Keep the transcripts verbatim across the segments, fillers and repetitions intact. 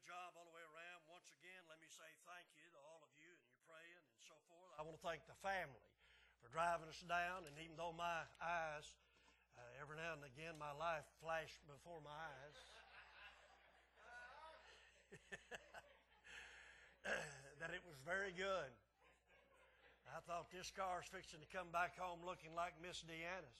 job all the way around. Once again, let me say thank you to all of you and your praying and so forth. I want to thank the family for driving us down, and even though my eyes, uh, every now and again, my life flashed before my eyes, that it was very good. I thought this car's fixing to come back home looking like Miss Deanna's.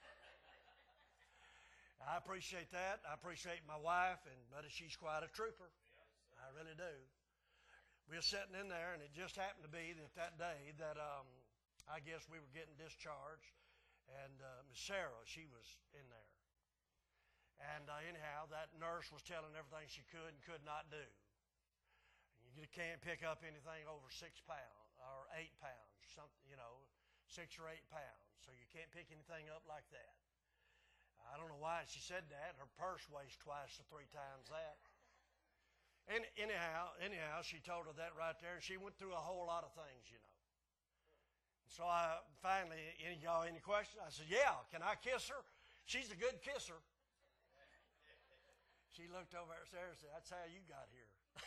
I appreciate that. I appreciate my wife, and buddy, she's quite a trooper. I really do. We were sitting in there, and it just happened to be that that day that um, I guess we were getting discharged, and uh, Miss Sarah, she was in there. And uh, anyhow, that nurse was telling everything she could and could not do. You can't pick up anything over six pounds or eight pounds, something, you know, six or eight pounds. So you can't pick anything up like that. I don't know why she said that. Her purse weighs twice or three times that. And anyhow, anyhow, she told her that right there, and she went through a whole lot of things, you know. And so I finally, any, y'all any questions? I said, yeah, can I kiss her? She's a good kisser. She looked over at Sarah and said, that's how you got here.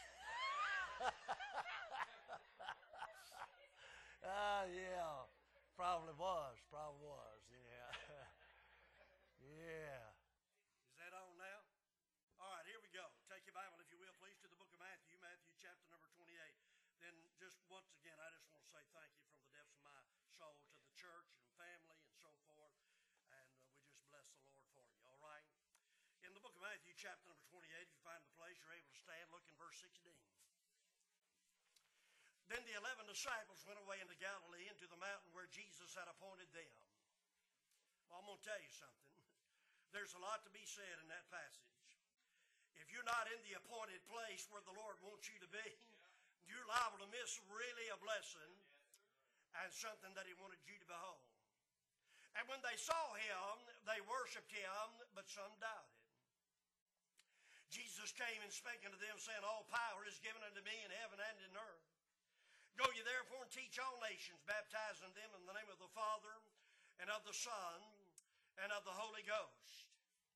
Ah, uh, yeah, probably was, probably was, yeah. Yeah. Is that on now? All right, here we go. Take your Bible, if you will, please, to the book of Matthew, Matthew chapter number twenty-eight. Then just once again, I just want to say thank you from the depths of my soul to the church and family and so forth. And uh, we just bless the Lord for you, all right? In the book of Matthew chapter number twenty-eight, if you find the place, you're able to stand. Look in verse sixteen. Then the eleven disciples went away into Galilee, into the mountain where Jesus had appointed them. Well, I'm going to tell you something. There's a lot to be said in that passage. If you're not in the appointed place where the Lord wants you to be, you're liable to miss really a blessing and something that He wanted you to behold. And when they saw Him, they worshiped Him, but some doubted. Jesus came and spake unto them, saying, all power is given unto me in heaven and in earth. Go ye therefore and teach all nations, baptizing them in the name of the Father and of the Son and of the Holy Ghost,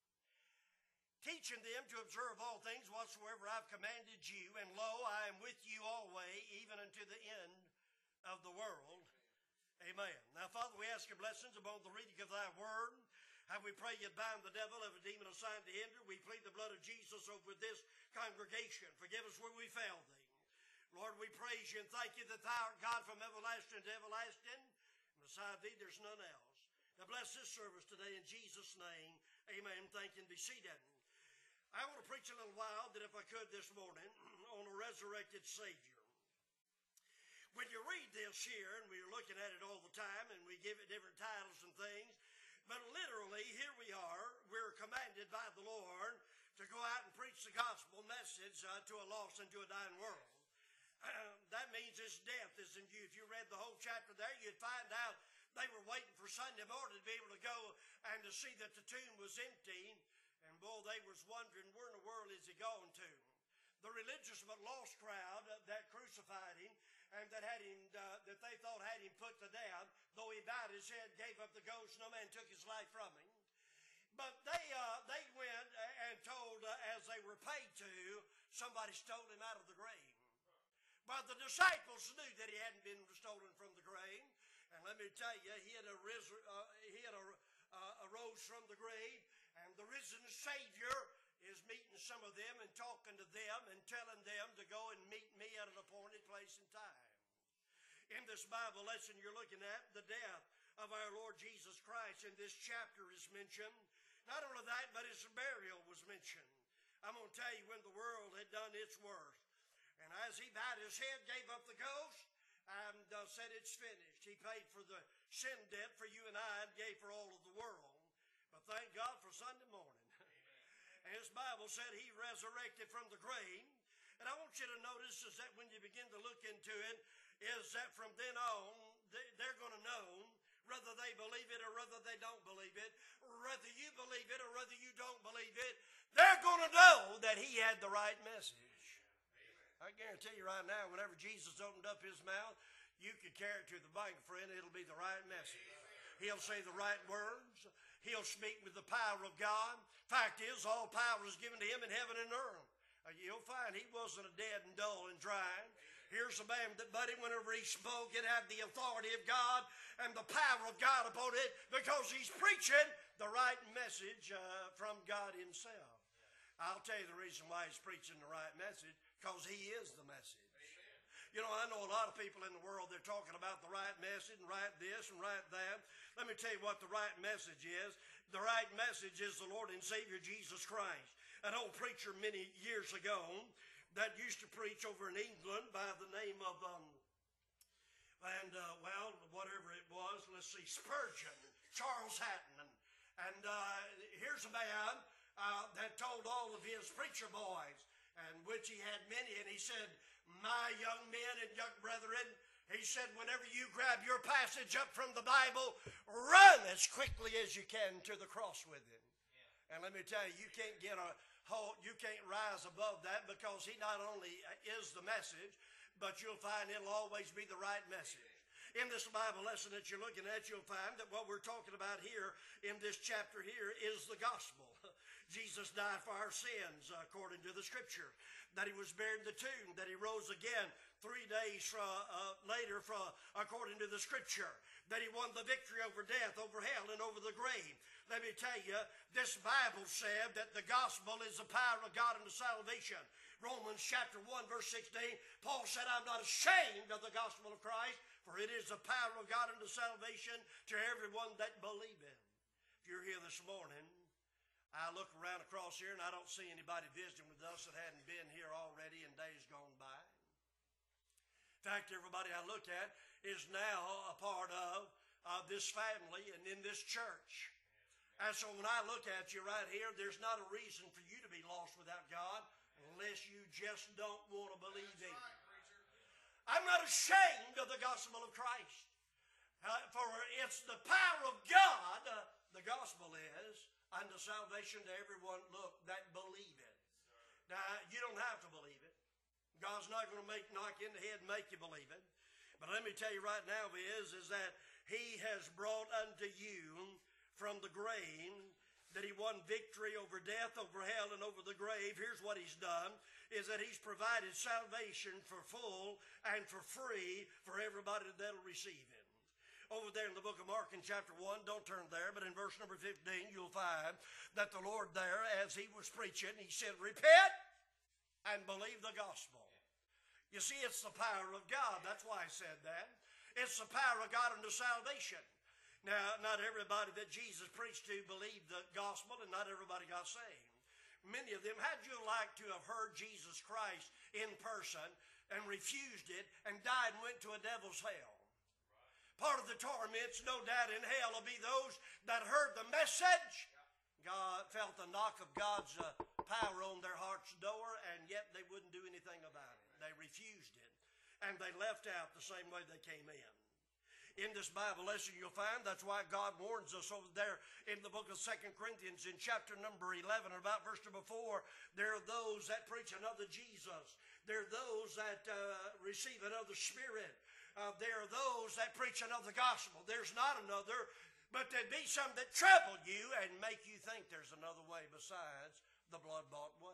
teaching them to observe all things whatsoever I've commanded you, and lo, I am with you always, even unto the end of the world. Amen. Now, Father, we ask your blessings upon the reading of thy word. And we pray you bind the devil of a demon assigned to hinder. We plead the blood of Jesus over this congregation. Forgive us where we failed thee. Lord, we praise you and thank you that thou art God from everlasting to everlasting. And beside thee, there's none else. Now bless this service today in Jesus' name. Amen. Thank you and be seated. I want to preach a little while, that if I could this morning, on a resurrected Savior. When you read this here, and we're looking at it all the time, and we give it different titles and things, but literally, here we are, we're commanded by the Lord to go out and preach the gospel message uh, to a lost and to a dying world. Uh, that means his death is in view. If you read the whole chapter there, you'd find out they were waiting for Sunday morning to be able to go and to see that the tomb was empty. And boy, they was wondering, where in the world is he going to? The religious but lost crowd that crucified him and that had him, uh, that they thought had him put to death, though he bowed his head, gave up the ghost, no man took his life from him. But they uh, they went and told, uh, as they were paid to, somebody stole him out of the grave. But the disciples knew that he hadn't been stolen from the grave. And let me tell you, he had, arisen, uh, he had ar- uh, arose from the grave, and the risen Savior is meeting some of them and talking to them and telling them to go and meet me at an appointed place and time. In this Bible lesson you're looking at, the death of our Lord Jesus Christ in this chapter is mentioned. Not only that, but his burial was mentioned. I'm going to tell you, when the world had done its worst, and as he bowed his head, gave up the ghost, and uh, said it's finished. He paid for the sin debt for you and I, and gave for all of the world. But thank God for Sunday morning. And his Bible said he resurrected from the grave. And I want you to notice is that when you begin to look into it, is that from then on, they, they're going to know whether they believe it or whether they don't believe it, whether you believe it or whether you don't believe it, they're going to know that he had the right message. I guarantee you right now, whenever Jesus opened up his mouth, you could carry it to the bank, friend. It'll be the right message. He'll say the right words. He'll speak with the power of God. Fact is, all power is given to him in heaven and earth. Uh, you'll find he wasn't a dead and dull and dry. Here's a man that, buddy, whenever he spoke, it had the authority of God and the power of God upon it because he's preaching the right message uh, from God himself. I'll tell you the reason why he's preaching the right message, because he is the message. You know, I know a lot of people in the world, they're talking about the right message and right this and right that. Let me tell you what the right message is. The right message is the Lord and Savior Jesus Christ. An old preacher many years ago that used to preach over in England by the name of, um, and, uh, well, whatever it was, let's see, Spurgeon, Charles Hatton. And, and uh, here's a man uh, that told all of his preacher boys, and which he had many, and he said, my young men and young brethren, he said, whenever you grab your passage up from the Bible, run as quickly as you can to the cross with it. Yeah. And let me tell you, you can't get a hold, you can't rise above that because he not only is the message, but you'll find it'll always be the right message. In this Bible lesson that you're looking at, you'll find that what we're talking about here in this chapter here is the gospel. Jesus died for our sins according to the scripture, that he was buried in the tomb, that he rose again three days from, uh, later from, according to the scripture, that he won the victory over death, over hell, and over the grave. Let me tell you, this Bible said that the gospel is the power of God unto salvation. Romans chapter one, verse sixteen, Paul said, I'm not ashamed of the gospel of Christ, for it is the power of God unto salvation to everyone that believeth. If you're here this morning, I look around across here and I don't see anybody visiting with us that hadn't been here already in days gone by. In fact, everybody I look at is now a part of, of this family and in this church. And so when I look at you right here, there's not a reason for you to be lost without God unless you just don't want to believe Him. I'm not ashamed of the gospel of Christ. Uh, for it's the power of God, uh, the gospel is, unto salvation to everyone, look, that believe it. Now, you don't have to believe it. God's not going to make knock you in the head and make you believe it. But let me tell you right now is, is that He has brought unto you from the grave, that He won victory over death, over hell, and over the grave. Here's what He's done, is that He's provided salvation for full and for free for everybody that'll receive it. Over there in the book of Mark in chapter one, don't turn there, but in verse number fifteen, you'll find that the Lord there, as He was preaching, He said, repent and believe the gospel. You see, it's the power of God. That's why I said that. It's the power of God unto salvation. Now, not everybody that Jesus preached to believed the gospel, and not everybody got saved. Many of them, how'd you like to have heard Jesus Christ in person and refused it and died and went to a devil's hell? Part of the torments, no doubt, in hell will be those that heard the message. God felt the knock of God's uh, power on their heart's door, and yet they wouldn't do anything about it. They refused it, and they left out the same way they came in. In this Bible lesson, you'll find that's why God warns us over there in the book of Second Corinthians in chapter number eleven, or about verse number four, there are those that preach another Jesus. There are those that uh, receive another spirit. Uh, there are those that preach another gospel. There's not another, but there'd be some that trouble you and make you think there's another way besides the blood-bought way.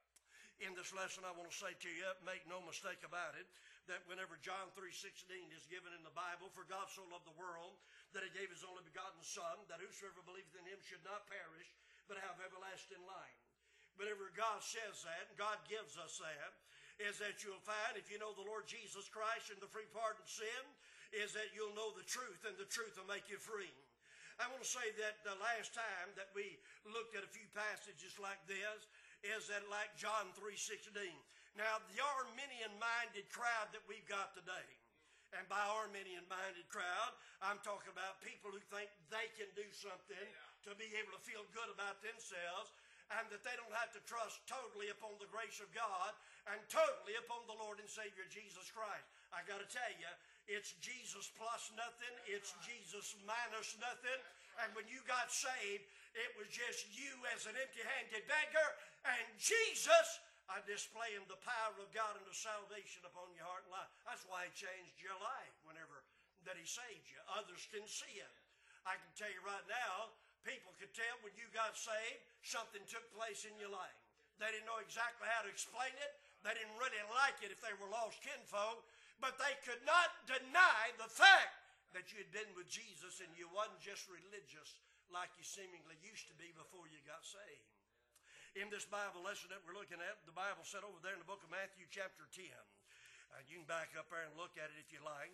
In this lesson, I want to say to you, make no mistake about it, that whenever John three sixteen is given in the Bible, for God so loved the world that He gave His only begotten Son, that whosoever believeth in Him should not perish, but have everlasting life. Whenever God says that, and God gives us that, is that you'll find, if you know the Lord Jesus Christ and the free pardon of sin, is that you'll know the truth, and the truth will make you free. I want to say that the last time that we looked at a few passages like this, is that like John three sixteen. Now, the Arminian-minded crowd that we've got today, and by Arminian-minded crowd, I'm talking about people who think they can do something to be able to feel good about themselves, and that they don't have to trust totally upon the grace of God and totally upon the Lord and Savior Jesus Christ. I got to tell you, it's Jesus plus nothing. It's Jesus minus nothing. And when you got saved, it was just you as an empty-handed beggar and Jesus are displaying the power of God unto salvation upon your heart and life. That's why He changed your life whenever that He saved you. Others can see it. I can tell you right now, people could tell when you got saved, something took place in your life. They didn't know exactly how to explain it. They didn't really like it if they were lost kinfolk. But they could not deny the fact that you had been with Jesus and you wasn't just religious like you seemingly used to be before you got saved. In this Bible lesson that we're looking at, the Bible said over there in the book of Matthew chapter ten. Uh, you can back up there and look at it if you like.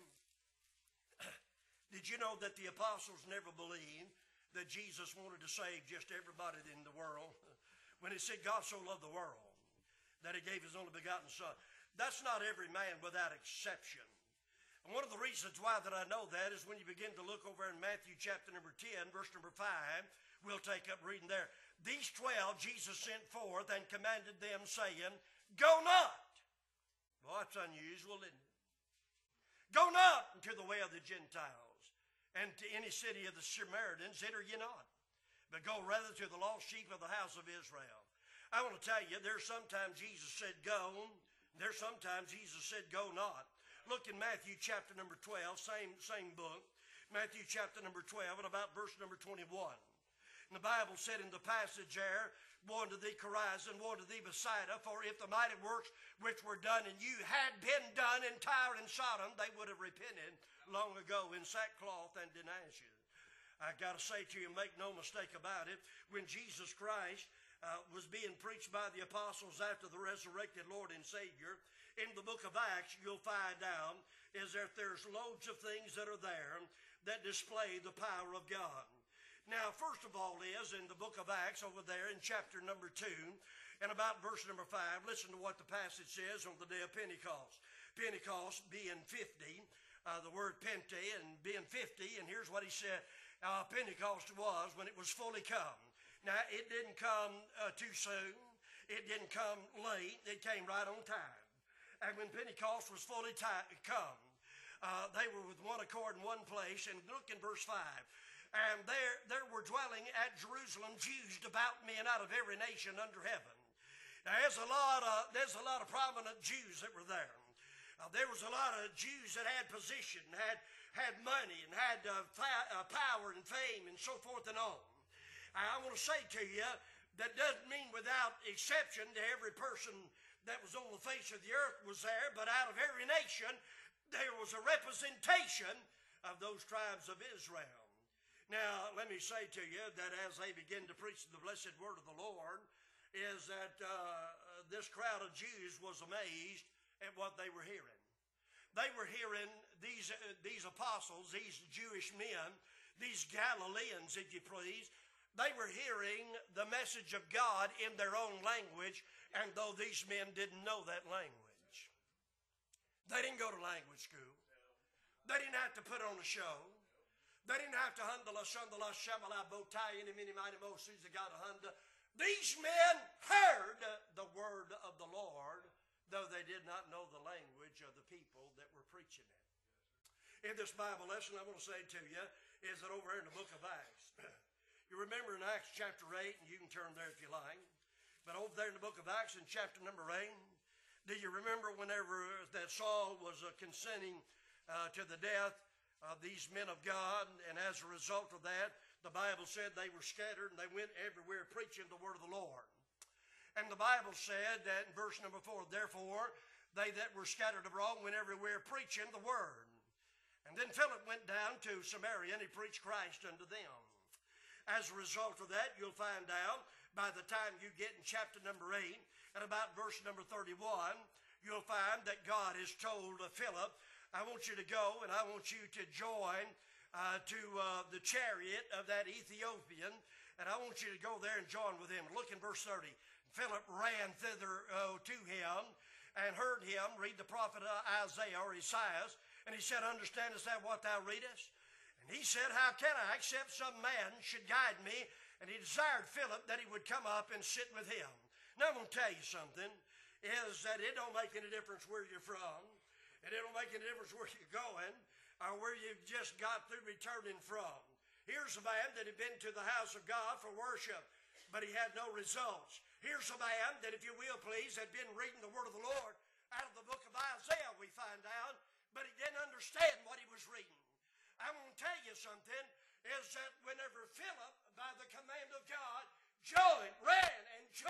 Did you know that the apostles never believed that Jesus wanted to save just everybody in the world? When it said God so loved the world that he gave his only begotten son. That's not every man without exception. And one of the reasons why that I know that is when you begin to look over in Matthew chapter number ten, verse number five, we'll take up reading there. These twelve Jesus sent forth and commanded them, saying, go not. Well, that's unusual, isn't it? Go not into the way of the Gentiles, and to any city of the Samaritans enter ye not, but go rather to the lost sheep of the house of Israel. I want to tell you, there's sometimes Jesus said go, there's sometimes Jesus said go not. Look in Matthew chapter number twelve, same, same book, Matthew chapter number twelve, and about verse number twenty-one. And the Bible said in the passage there, woe unto thee, Chorazin, woe unto thee, Bethsaida, for if the mighty works which were done in you had been done in Tyre and Sodom, they would have repented long ago in sackcloth and in ashes. I got to say to you, make no mistake about it, when Jesus Christ uh, was being preached by the apostles after the resurrected Lord and Savior, in the book of Acts, you'll find out is that there's loads of things that are there that display the power of God. Now, first of all is in the book of Acts over there in chapter number two and about verse number five, listen to what the passage says on the day of Pentecost. Pentecost being fifty, uh, the word pente and being fifty, and here's what he said uh, Pentecost was when it was fully come. Now, it didn't come uh, too soon. It didn't come late. It came right on time. And when Pentecost was fully come, uh, they were with one accord in one place. And look in verse five. And there, there were dwelling at Jerusalem Jews, devout men out of every nation under heaven. Now, there's a lot of, there's a lot of prominent Jews that were there. Uh, there was a lot of Jews that had position, had, had money, and had uh, uh, power and fame, and so forth and on. I want to say to you, that doesn't mean without exception to every person that was on the face of the earth was there, but out of every nation, there was a representation of those tribes of Israel. Now, let me say to you that as they begin to preach the blessed word of the Lord, is that uh, this crowd of Jews was amazed at what they were hearing. They were hearing these, uh, these apostles, these Jewish men, these Galileans, if you please, they were hearing the message of God in their own language, and though these men didn't know that language. They didn't go to language school. They didn't have to put on a show. They didn't have to hundala shandala shamala botai any mini mighty mo suza got a hunda. These men heard the word of the Lord, though they did not know the language of the people that were preaching it. In this Bible lesson, I want to say to you, is that over in the book of Acts, you remember in Acts chapter eight, and you can turn there if you like, but over there in the book of Acts in chapter number eight, do you remember whenever that Saul was uh, consenting uh, to the death of these men of God, and as a result of that, the Bible said they were scattered and they went everywhere preaching the word of the Lord. And the Bible said that in verse number four, therefore they that were scattered abroad went everywhere preaching the word. And then Philip went down to Samaria and he preached Christ unto them. As a result of that, you'll find out by the time you get in chapter number eight and about verse number thirty-one, you'll find that God has told Philip, I want you to go and I want you to join uh, to uh, the chariot of that Ethiopian, and I want you to go there and join with him. Look in verse thirty. Philip ran thither uh, to him and heard him read the prophet Isaiah or Isaiah, and he said, understandest thou what thou readest? And he said, how can I, except some man should guide me? And he desired Philip that he would come up and sit with him. Now I'm going to tell you something, is that it don't make any difference where you're from, and it don't make any difference where you're going, or where you've just got through returning from. Here's a man that had been to the house of God for worship, but he had no results. Here's a man that, if you will please, had been reading the word of the Lord out of the book of Isaiah, we find out, but he didn't understand what he was reading. I'm going to tell you something, is that whenever Philip, by the command of God, joined, ran and joined and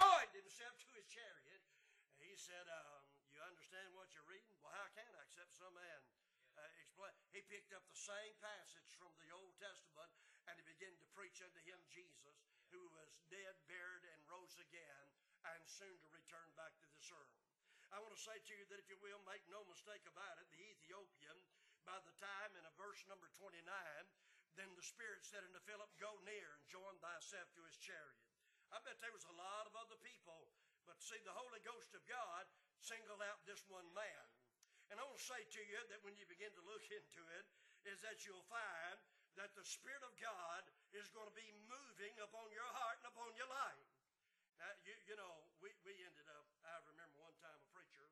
himself to his chariot. He said, um, you understand what you're reading? Well, how can I except some man uh, explain? He picked up the same passage from the Old Testament and he began to preach unto him Jesus, who was dead, buried, and rose again, and soon to return back to this earth. I want to say to you that if you will, make no mistake about it, the Ethiopian, by the time in a verse number twenty-nine, then the Spirit said unto Philip, go near and join thyself to his chariot. I bet there was a lot of other people, but see, the Holy Ghost of God singled out this one man. And I want to say to you that when you begin to look into it, is that you'll find that the Spirit of God is going to be moving upon your heart and upon your life. Now, you, you know, we, we ended up, I remember one time a preacher,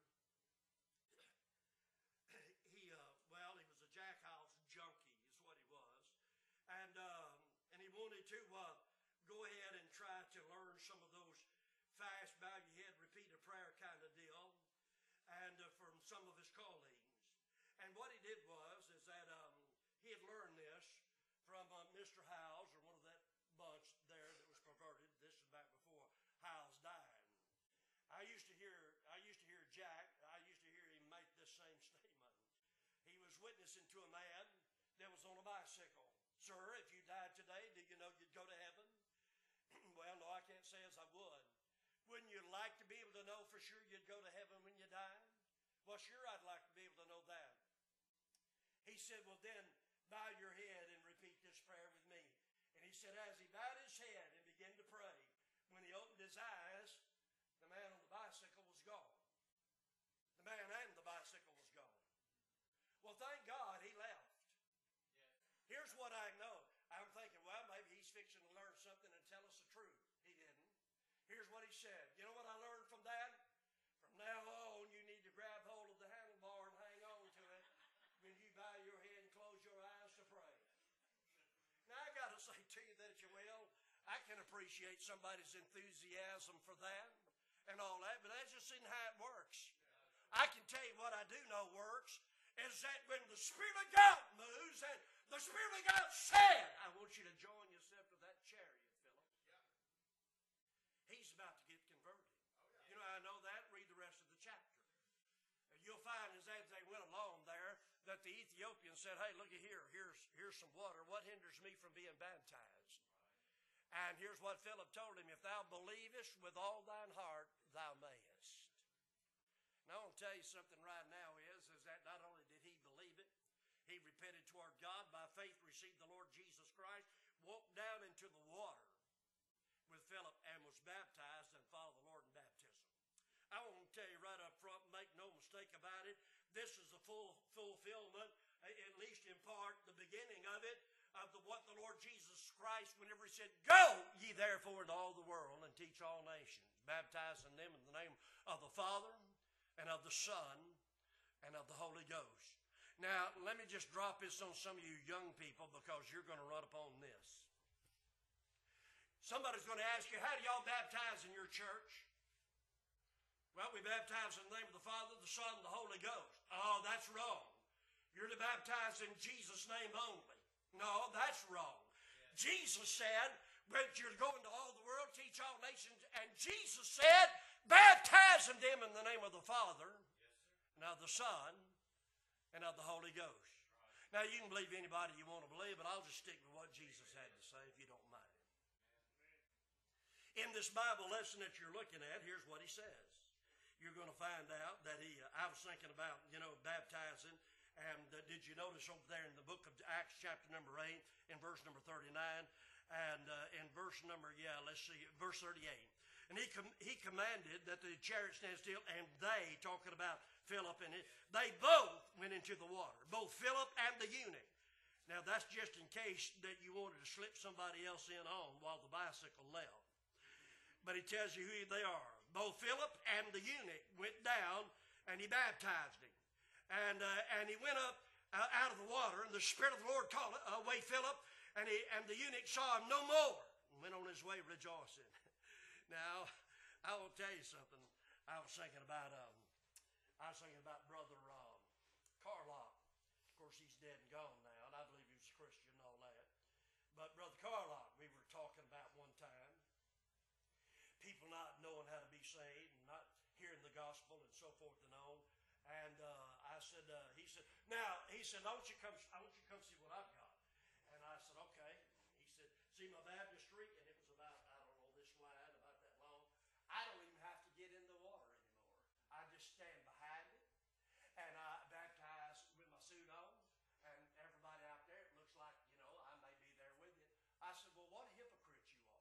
he, uh, well, he was a jackhouse junkie is what he was. And, um, and he wanted to uh, go ahead and try to learn some of those fast, bow your head, repeat a prayer kind of deal, and uh, from some of his colleagues. And what he did was, is that um, he had learned this from uh, Mister Howes, or one of that bunch there that was perverted. This is back before Howes died. I used to hear, I used to hear Jack, I used to hear him make this same statement. He was witnessing to a man that was on a bicycle. Sir, if you died today, do you know you'd go to heaven? Well, no, I can't say as I would. Wouldn't you like to be able to know for sure you'd go to heaven when you died? Well, sure, I'd like to be able to know that. He said, well, then bow your head and repeat this prayer with me. And he said, as he bowed his head and began to pray, when he opened his eyes, the man on the bicycle was gone. The man and the bicycle was gone. Well, thank God he left. Yeah. Here's what I know. I'm thinking, well, maybe he's fixing to learn something and tell us the truth. He didn't. Here's what he said. You know what I learned from that? From now on, you need to grab hold of the handlebar and hang on to it when you bow your head and close your eyes to pray. Now, I got to say to you that, if you will, I can appreciate somebody's enthusiasm for that and all that, but that just isn't how it works. I can tell you what I do know works is that when the Spirit of God moves and the Spirit of God said, I want you to join yourself to that chariot, Philip. Yeah. He's about to get converted. Oh, yeah. You know, I know that. Read the rest of the chapter. And you'll find as they went along there that the Ethiopian said, hey, look at here. Here's, here's some water. What hinders me from being baptized? Right. And here's what Philip told him. If thou believest with all thine heart, thou mayest. Now, I want to tell you something right now is, is that not only did he believe it, he repented toward God, by faith received the Lord Jesus Christ, walked down into the water with Philip and was baptized and followed the Lord in baptism. I want to tell you right up front, make no mistake about it, this is the full fulfillment, at least in part, the beginning of it, of the, what the Lord Jesus Christ, whenever he said, go ye therefore into all the world and teach all nations, baptizing them in the name of the Father and of the Son and of the Holy Ghost. Now, let me just drop this on some of you young people because you're going to run upon this. Somebody's going to ask you, how do y'all baptize in your church? Well, we baptize in the name of the Father, the Son, and the Holy Ghost. Oh, that's wrong. You're to baptize in Jesus' name only. No, that's wrong. Yeah. Jesus said, but you're to go into all the world, teach all nations, and Jesus said, baptizing them in the name of the Father, yes, and of the Son, and of the Holy Ghost. Right. Now, you can believe anybody you want to believe, but I'll just stick with what Jesus had to say, if you don't mind. In this Bible lesson that you're looking at, here's what he says. You're going to find out that he, uh, I was thinking about, you know, baptizing, and uh, did you notice over there in the book of Acts, chapter number eight, in verse number thirty-nine, and uh, in verse number, yeah, let's see, verse thirty-eight. And he com he commanded that the chariot stand still, and they, talking about Philip and it, they both went into the water, both Philip and the eunuch. Now, that's just in case that you wanted to slip somebody else in on while the bicycle left. But he tells you who they are. Both Philip and the eunuch went down, and he baptized him. And, uh, and he went up uh, out of the water, and the Spirit of the Lord called away Philip, and, he, and the eunuch saw him no more, and went on his way rejoicing. Now, I will tell you something. I was thinking about, um, I was thinking about Brother um, Carlock. Of course, he's dead and gone now, and I believe he was a Christian and all that. But Brother Carlock, we were talking about one time, people not knowing how to be saved and not hearing the gospel and so forth and on. And uh, I said, uh, he said, now, he said, I want you to come, I want you to come see what I've got. And I said, okay. He said, see my baptistry? And it was about, I don't know, this wide, about that long. I don't even have to get in the water anymore. I just stand behind it, and I baptize with my suit on, and everybody out there, it looks like, you know, I may be there with you. I said, well, what a hypocrite you are.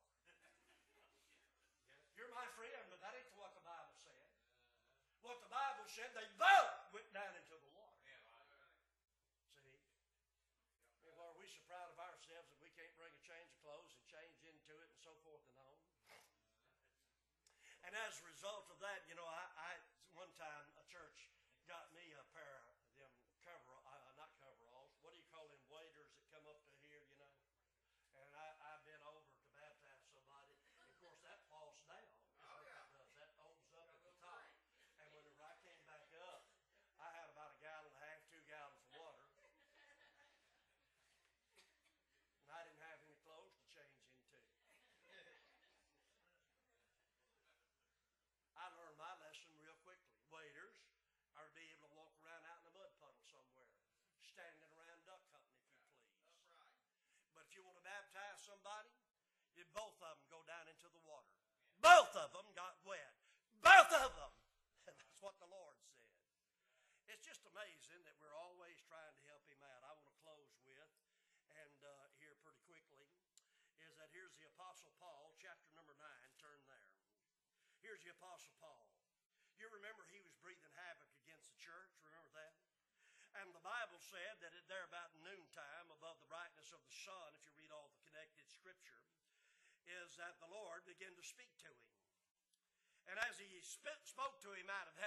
You're my friend, but that ain't what the Bible said. What the Bible said, they both went down into the water. See? And Lord, we're so proud of ourselves that we can't bring a change of clothes and change into it and so forth and on. And as a result of that, you know, I, I one time a church got me a pair of them cover, uh, not coveralls. What do you call them waders that come up to here, you know? And I, I bent over to baptize somebody. And of course, that falls down. Oh, yeah. That does. That opens up at the top. And whenever I came back up, I had about a gallon and a half, two gallons of water. And I didn't have any clothes to change into. I learned my lesson real quickly. Waders are to be able to walk around out in a mud puddle somewhere, standing around duck hunting, if you please. That's right. But if you want to baptize somebody, you, both of them go down into the water. Both of them got wet. Both of them. And that's what the Lord said. It's just amazing that we're always trying to help him out. I want to close with, and uh, here pretty quickly, is that here's the Apostle Paul, chapter number nine. Turn there. Here's the Apostle Paul. You remember he was breathing havoc against the church. Remember that? And the Bible said that at there about noontime, above the brightness of the sun, if you read all the connected scripture, is that the Lord began to speak to him. And as he sp- spoke to him out of